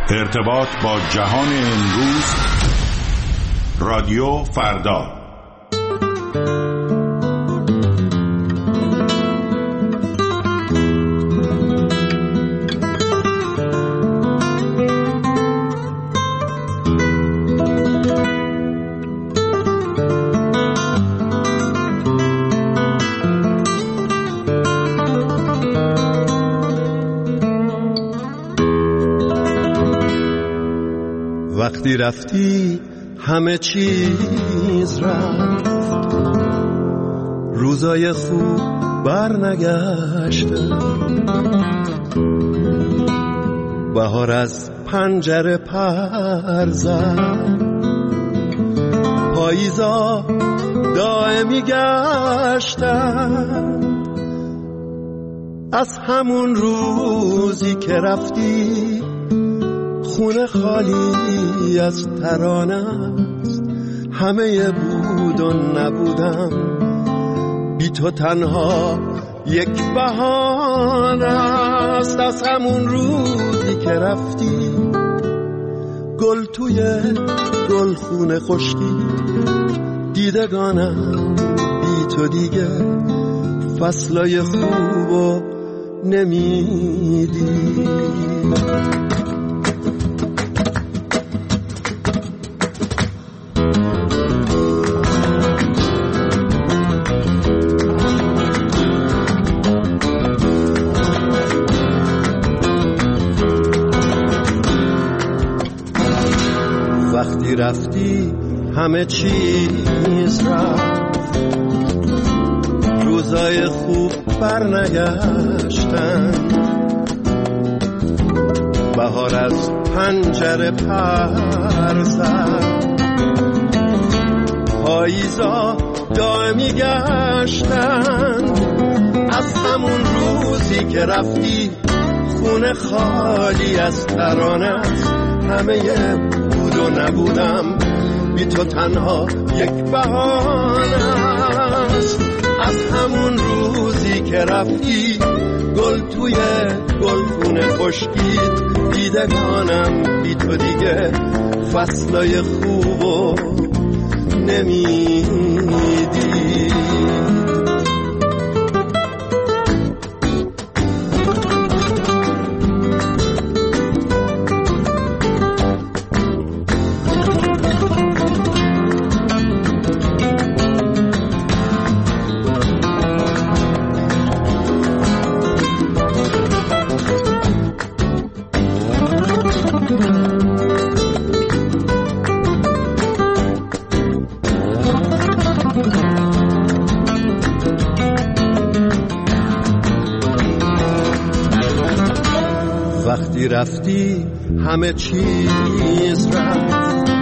ارتباط با جهان امروز، رادیو فردا. وقتی رفتی همه چیز رفت، روزای خوب برنگشتن، بهار از پنجره پر زد، پاییزا دائمی گشتن. از همون روزی که رفتی خونه خالی از ترانه است، همه بود و نبودم، بی تو تنها یک بهانه است. از همون روزی که رفتی گل توی گلخونه خشکی، دیدگانم بی تو دیگه فصلای خوبو نمیدی. وقتی رفتی همه چیز رفت، روزای خوب برنگشتن، بهار از پنجره پر زد، پاییزا دائمی گشتن. از همون روزی که رفتی خونه خالی از ترانه است، همه بود و نبودم، بی تو تنها یک بهانه است. از همون روزی که رفتی گل توی گلخونه خشکید، دیدگانم بی تو دیگه فصلای خوبو نمیدی. وقتی رفتی همه چیز رفت،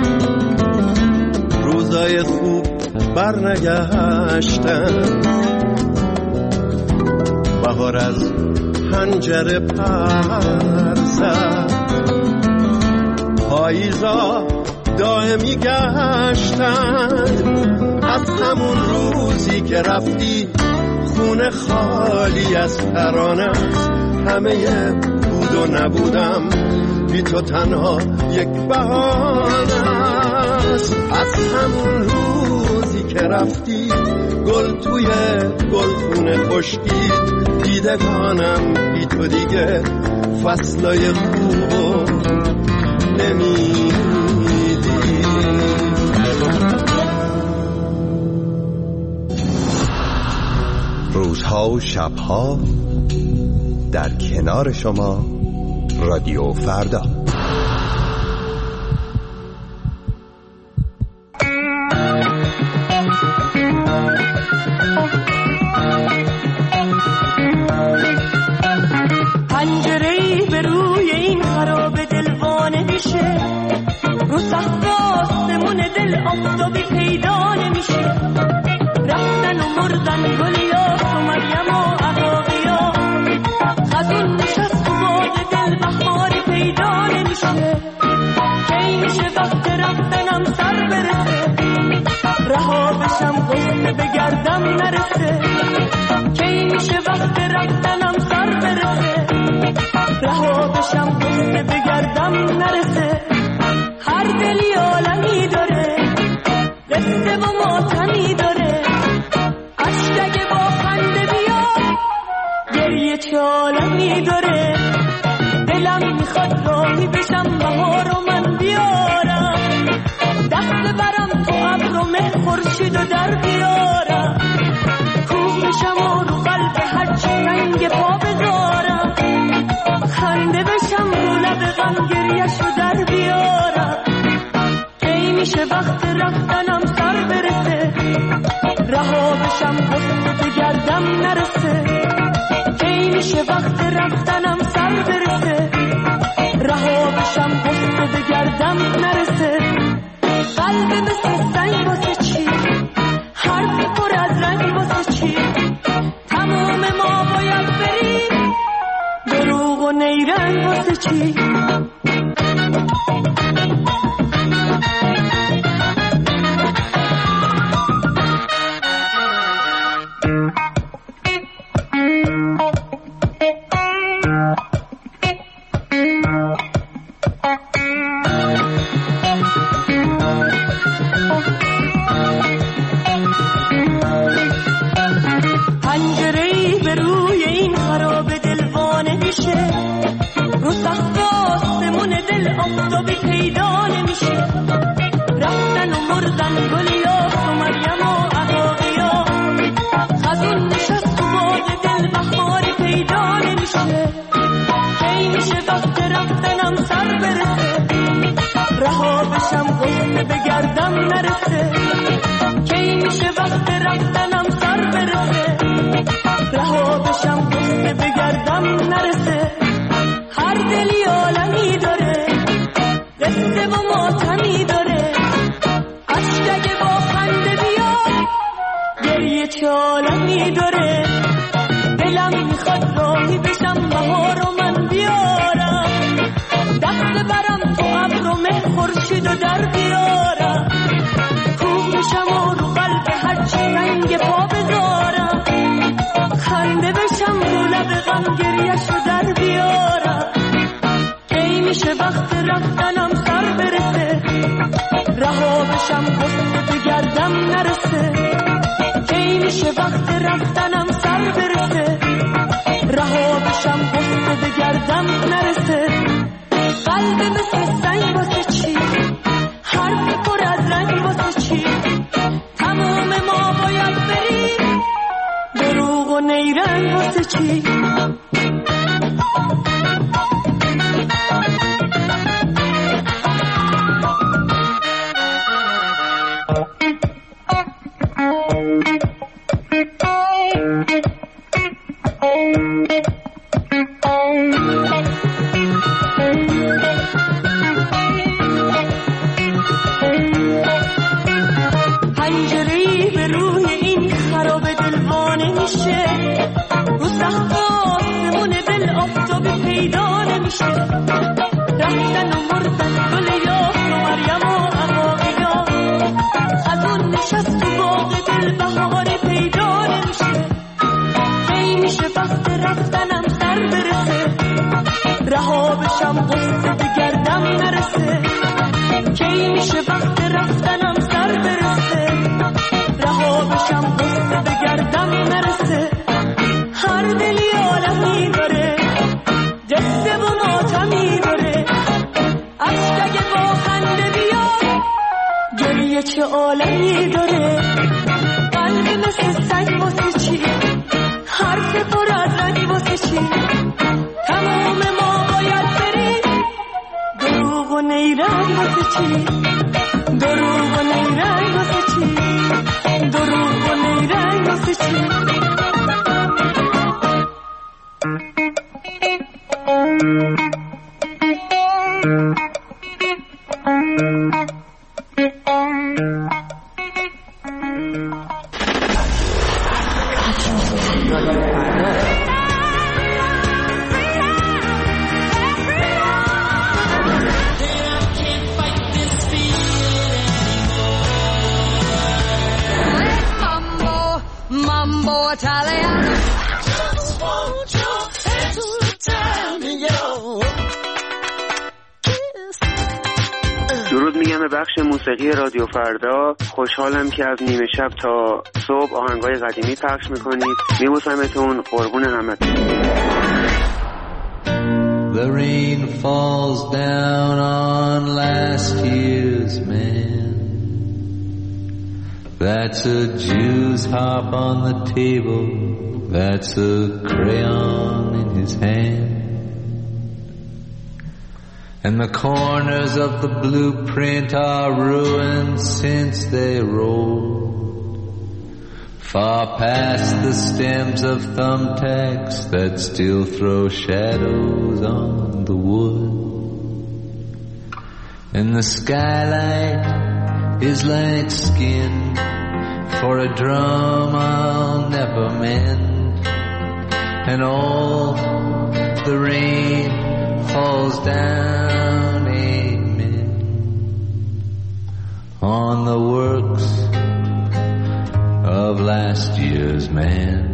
روزای خوب برنگشتن، بهار از پنجره پر زد، پاییزا دائمی گشتن. از همون روزی که رفتی خونه خالی از ترانه است، همه بود و نبودم، بی تو تنها یک بهانه است. از همون روزی که رفتی گل توی گلخونه خشکید، دیدگانم بی تو دیگه فصلای خوبو نمیدی. روزها و شبها در کنار شما، رادیو فردا. پنجره‌ای به روی این خراب دلوانه میشه، رو سقف آسمون دل آفتابی پیدا نمیشه. رفتن و مردن گلیاس و مریم و عقاقیا، خزون نشست و باد دل بهاری پیدا نمیشه. کی میشه وقت رفتنم سر برسه، رها بشم غصه بگردم نرسه. کی میشه وقت رفتنم سر برسه، رها بشم غصه بگردم نرسه. دلم میخواد راهی بشم بهار و من بیارم، دست برم تو ابر و مه خورشید و در بیارم، کوه بشم و رو قلب هرچی سنگ پا بذارم، خنده بشم رو لب غم گریه‌شو در بیارم. کی میشه وقت رفتنم سر برسه، رها بشم غصه بگردم نرسه، کی میشه وقت رفتنم سر برسه، رها بشم غصه بگردم نرسه. قلب مثل سنگ واسه چی، حرف پر از رنگ واسه چی، تمام ما باید بریم، دروغ و نیرنگ واسه چی. درود میگم به بخش موسیقی رادیو فردا. خوشحالم که از نیمه شب تا صبح آهنگای قدیمی پخش میکنید. میبوسمتون، قربون همتون. The rain falls down on last year's man. That's a Jew's harp on the table. That's a crayon in his hand. And the corners of the blueprint are ruined since they rolled far past the stems of thumbtacks that still throw shadows on the wood. And the skylight is like skin for a drum I'll never mend. And all the rain falls down, amen, on the works of last year's man.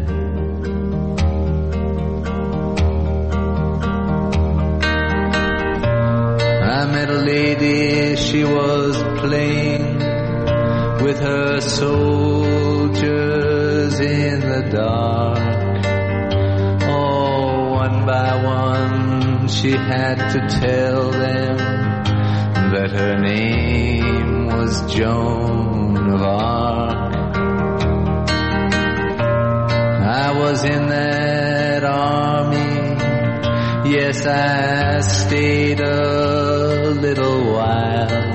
I met a lady, she was playing with her soldiers in the dark. Oh, one by one she had to tell them that her name was Joan of Arc. I was in that army, yes, I stayed a little while.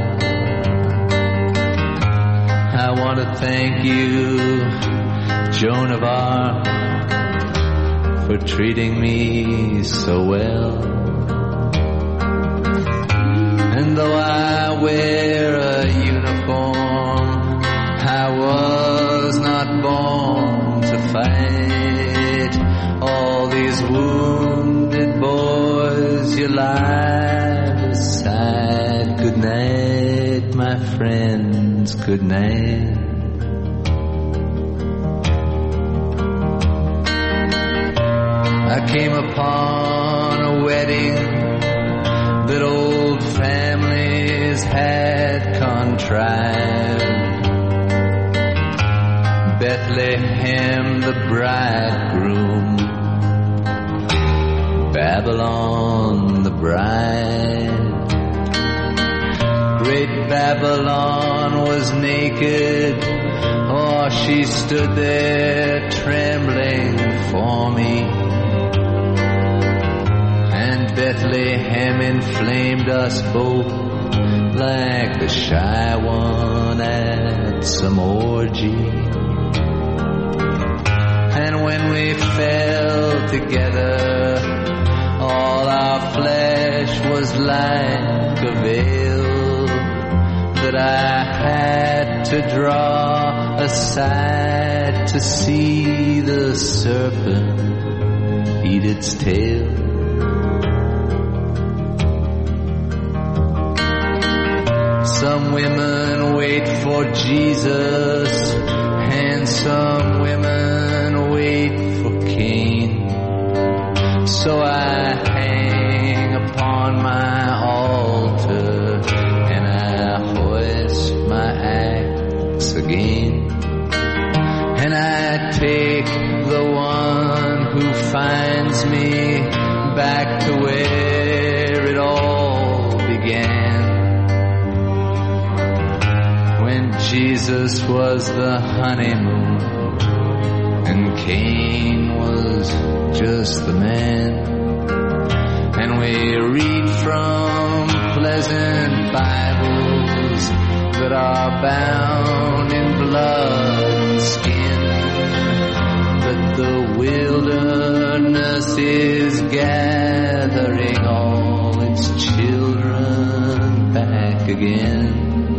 I want to thank you, Joan of Arc, for treating me so well. And though I wear a uniform, I was not born to fight. All these wounded boys you lie beside. Good night, my friends, good night. I came upon a wedding that old families had contrived. Bethlehem the bridegroom, Babylon the bride. Great Babylon was naked, oh, she stood there trembling for me. And Bethlehem inflamed us both like the shy one at some orgy. And when we fell together, all our flesh was like a veil that I had to draw aside to see the serpent eat its tail. Some women wait for Jesus, and some women wait for Cain. So I hang upon my altar and I hoist my axe again. And I take the one who finds me back to where it all began. When Jesus was the honeymoon and Cain was just the man. And we read from pleasant Bibles that are bound in blood and skin, that the wilderness is gathering all its children back again.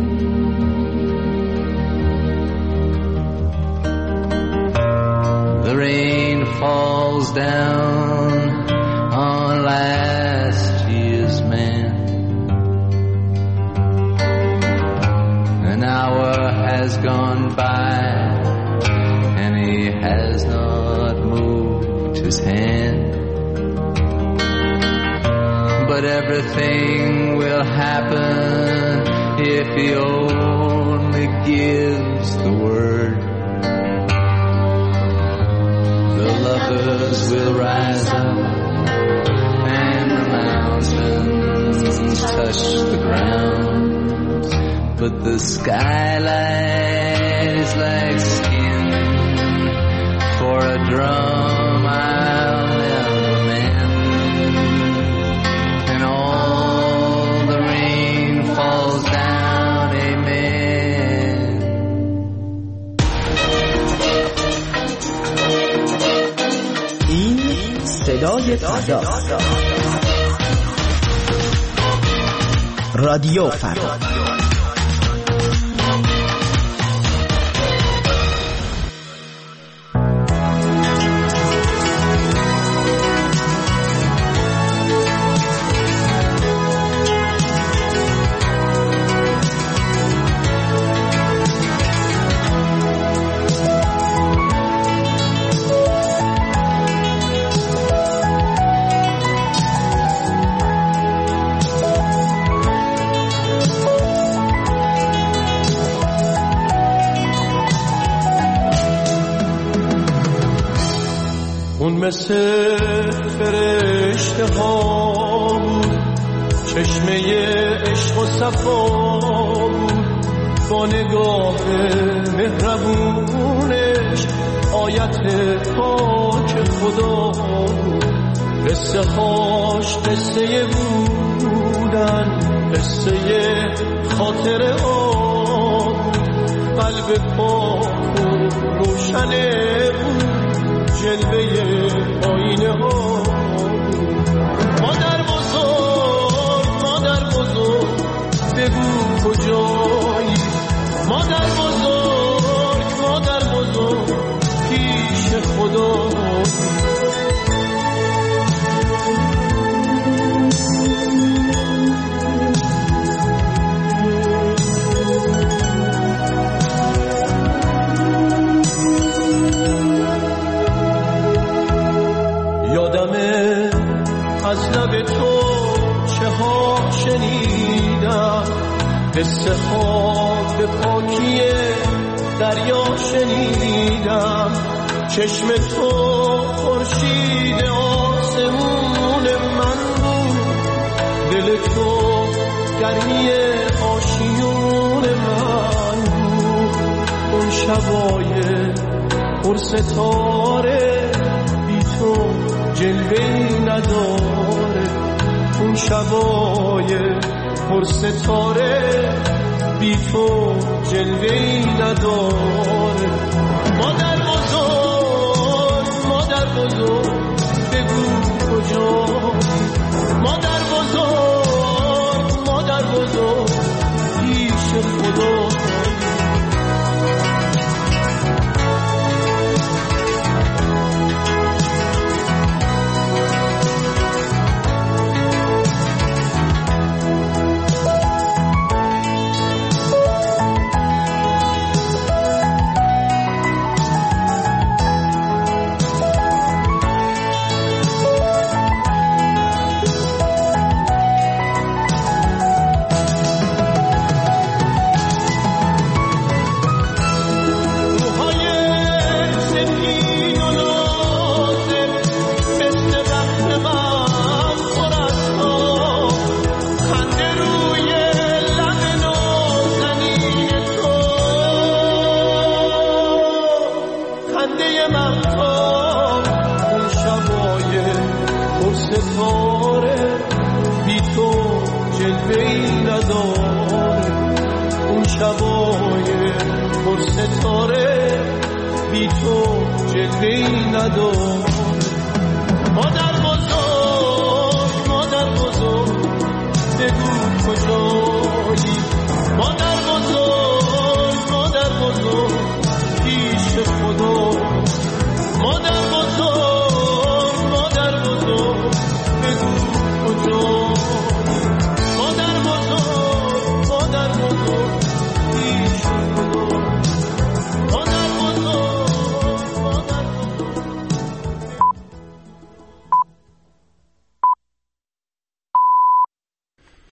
The rain falls down on last year's man. An hour has gone by and he has not moved his hand. But everything will happen if he only gives the word. The lovers will rise up and the mountains mountains touch the ground, but the skylight is like skin for a drum I'll never mend, and all the rain falls down, amen. این صدای فردا، رادیو فردا. مثل فرشته ها بود، چشمه عشق و صفا بود، با نگاه مهربونش آیت پاک خدا بود. قصه هاش قصه بودن، قصه خاطر آب، قلب پاک و روشنه بود، جلوه آینه ها. مادر بزرگ، مادر بزرگ، بگو کجایی؟ مادر بزرگ، مادر بزرگ، پیش خدا. از لب تو چه ها شنیدم، قصه ها به پاکی دریا شنیدم. چشم تو خورشید آسمون من بود، دل تو گرمی آشیون من بود. اون شبای پر ستاره بی تو جلوه‌ای نداره، اون شبای پر ستاره بی تو جلوه‌ای نداره. مادر بزرگ، مادر بزرگ، بگو کجا؟ مادر بزرگ، مادر بزرگ، پیش خدا. شبای پر ستاره بی تو جلوه‌ای نداره.